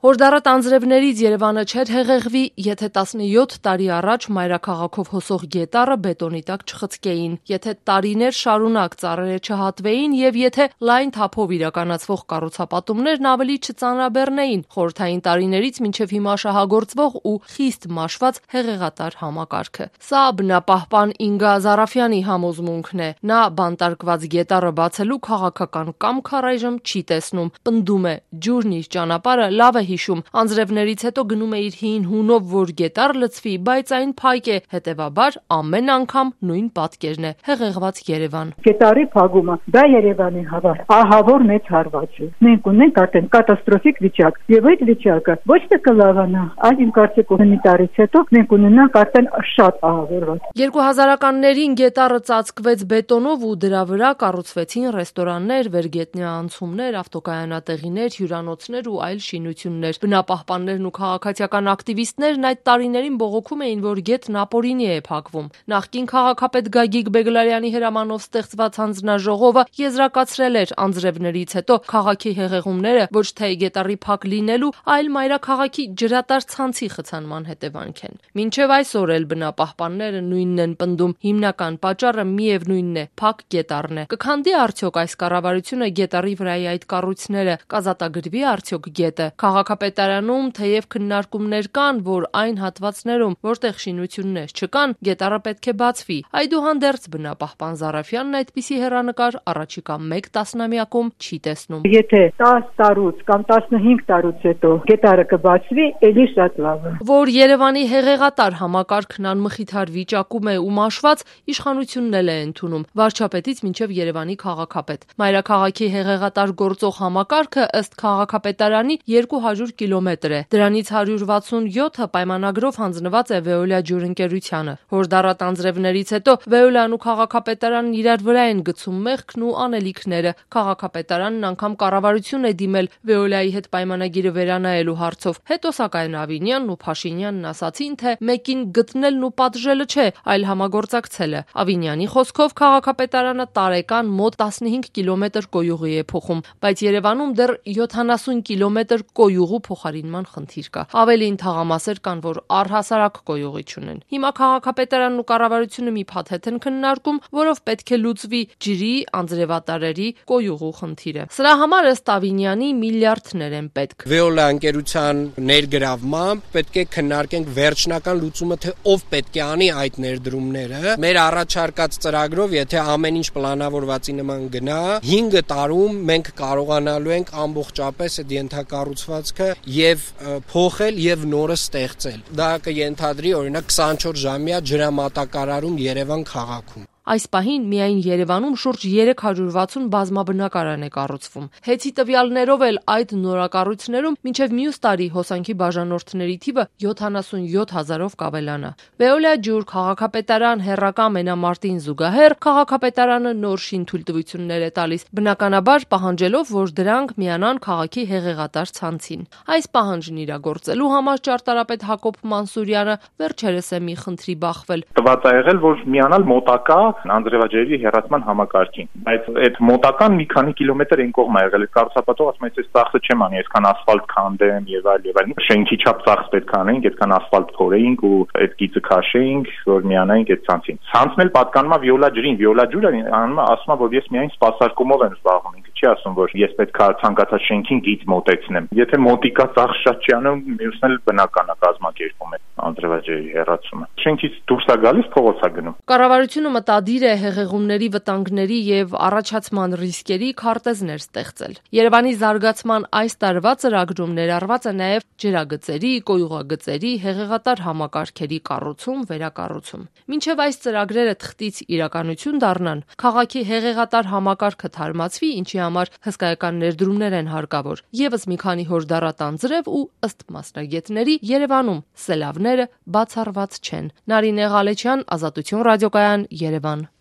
Հորդառատ անձրևներից Երևանը չէր հեղեղվի, եթե 17 տարի առաջ մայրաքաղաքով հոսող գետառը բետոնի տակ չխցկեին, եթե տարիներ շարունակ ծառերը չհատվեին եւ եթե լայն թափով իրականացվող կառուցապատումներն ավելի չծանրաբեռնեին խորհրդային տարիներից մինչեւ հիմա շահագործվող ու խիստ մաշված հեղեղատար համակարգը։ Սա բնապահպան Ինգա Զարաֆյանի համոզմունքն է։ Նա բանտարկված գետառը բացելու քաղաքական կամք առայժմ չի տեսնում, պնդում է՝ ջուրն իր ճանապարհը լավ է հիշում, անձրևներից հետո գնում է իր հին հունով, որ գետառ լցվի, բայց այն փայկ է, հետևաբար ամեն անգամ նույն պատկերն է՝ հեղեղված Երևան։ Գետառի փակումը դա Երևանի համար ահավոր մեծ հարված է։ Մենք ունենք արդեն կատաստրոֆիկ վիճակ, եւ այդ վիճակը ոչ թե կլավանա, այլ իմ կարծիքով մի տարից հետո մենք ունենանք արդեն շատ ահավորված։ 2000-ականներին գետառը ծածկվեց բետոնով ու դրա վրա կառուցվեցին ռեստորաններ, վերգետնյա անցումներ, ավտոկայանատեղիներ, հյուրանոցներ ու այլ շինություններ։ Բնապահպաններն ու քաղաքացիական ակտիվիստներն այդ տարիներին բողոքում էին, որ գետն ապօրինի է փակվում։ Նախկին քաղաքապետ Գագիկ Բեգլարյանի հրամանով ստեղծված հանձնաժողովը եզրակացրել էր անձրևներից հետո քաղաքի հեղեղումները ոչ թե գետառի փակ լինելու, այլ մայրաքաղաքի ջրատար ցանցի խցանման հետևանք են։ Մինչև այսօր էլ բնապահպանները նույնն են պնդում, հիմնական պատճառը միևնույնն է՝ փակ գետառն է։ Կքանդի արդյոք այս կառավարությունը գետառի վրայի այդ կառույցները, կազատագրվի արդյոք գետը։ Քաղաքապետարանում թեև քննարկումներ կան, որ այն հատվածներում, որտեղ շինություններ չկան, գետառը պետք է բացվի։ Այդուհանդերձ բնապահպան Զարաֆյանն այդպիսի հեռանկար առաջիկա 1 տասնամյակում չի տեսնում։ Եթե 10 տարուց կամ 15 տարուց հետո գետառը կբացվի, ելի շատ լավ է։ Որ Երևանի հեղեղատար համակարգն անմխիթար վիճակում է ու մաշված, իշխանությունն էլ է ընդունում, վարչապետից մինչև Երևանի քաղաքապետ։ Մայրաքաղաքի հեղեղատար գործող համակարգը ըստ քաղաքապետարանի 200 կիլոմետր է։ Դրանից 167-ը պայմանագրով հանձնված է Veolia ջուրընկերությանը։ Հորդառատ անձրևներից հետո Veolia-ն ու քաղաքապետարանն իրար վրա են գցում մեղքն ու անելիքները։ Քաղաքապետարանն անգամ կառավարություն է դիմել Veolia-ի հետ պայմանագիրը վերանայելու հարցով։ Հետո սակայն Ավինյանն ու Փաշինյանն ասացին, թե մեկին գտնելն ու պատժելը չէ, այլ համագործակցելը։ Ավինյանի խոսքով քաղաքապետարանը տարեկան մոտ 15 կիլոմետր կոյուղի է փոխում, բայց Երևանում դեռ 70 կիլոմետր կոյուղու փոխարինման խնդիր կա։ Ավելին թաղամասեր կան, որ առհասարակ կոյուղի չունեն։ Հիմա քաղաքապետարանն ու կառավարությունը մի փաթեթ են քննարկում, որով պետք է լուծվի ջրի, անձրևատարերի, կոյուղու խնդիրը։ Սրա համար ըստ Ավինյանի միլիարդներ են պետք։ Veolia ընկերության ներգրավմամբ պետք է քննարկենք վերջնական լուծումը, թե ով պետք է անի այդ ներդրումները։ Մեր առաջարկած ծրագրով, եթե ամեն ինչ պլանավորվածի նման գնա, 5 տարում մենք կարողանալու ենք ամբողջապես այդ ենթակառուցվածքը եւ փոխել եւ նորը ստեղծել։ Դա կենթադրի օրինակ 24 ժամյա ջրամատակարարում Երևան քաղաքում։ Այս պահին միայն Երևանում շուրջ 360 բազմաբնակարան է կառուցվում։ Հեցի տվյալներով էլ այդ նորակառույցներում մինչև մյուս տարի հոսանքի բաժանորդների թիվը 77,000-ով կավելանա։ Veolia ջուր քաղաքապետարան հերրակա մենամարտին զուգահեռ քաղաքապետարանը նոր շինթույլտվություններ է տալիս, բնականաբար պահանջելով, որ դրանք միանան քաղաքի հեղեղատար ցանցին։ Այս պահանջն իրագործելու համար ճարտարապետ Հակոբ Մանսուրյանը վերջերս է մի խնդրի բախվել։ Տված է եղել, որ միանալ մոտակա անձրևաջրերի հեռացման համակարգին, բայց այդ մոտական մի քանի կիլոմետր այն կողմ է եղել։ Այդ կառուցապատող ասում է, այս ծախսը չեմ անի, այսքան ասֆալտ քանդեմ եւ այլ եւ այլ։ Շենքի չափ ծախս պետք է անենք, այդքան ասֆալտ փորեինք ու այդ գիծը քաշեինք, որ միանայինք այդ ցանցին։ Ցանցն էլ պատկանում է Veolia ջրին, Veolia ջուրը ասում է, որ ես միայն սպասարկումով եմ զբաղվում, ինքը չի ասում, որ ես պետք է ցանկացած շենքին գիծ մոտեցնեմ։ Եթե մոտիկա ծախս շատ չի անում, մյուսն էլ բնական է կազմակերպում է անձրևաջրերի հեռացումը։ Շենքից դուրս է գալիս, փողոց է գնում։ Կառավարությունը մտադիր է հեղեղումների վտանգների եւ առաջացման ռիսկերի քարտեզներ ստեղծել։ Երևանի զարգացման այս տարվա ծրագրում ներառված է նաեւ ջրագծերի, կոյուղագծերի, հեղեղատար համակարգերի կառուցում, վերակառուցում։ Մինչև այս ծրագրերը թղթից իրականություն դառնան, քաղաքի հեղեղատար համակարգը թարմացվի, ինչի համար հսկայական ներդրումներ են հարկավոր։ Եվս մի քանի հորդառատ անձրև ու ըստ մասնագետների Երևանում սելավները բացառված չեն։ Նարինե Ղալեչյան, Ազատություն ռադիոկայան, Երևան։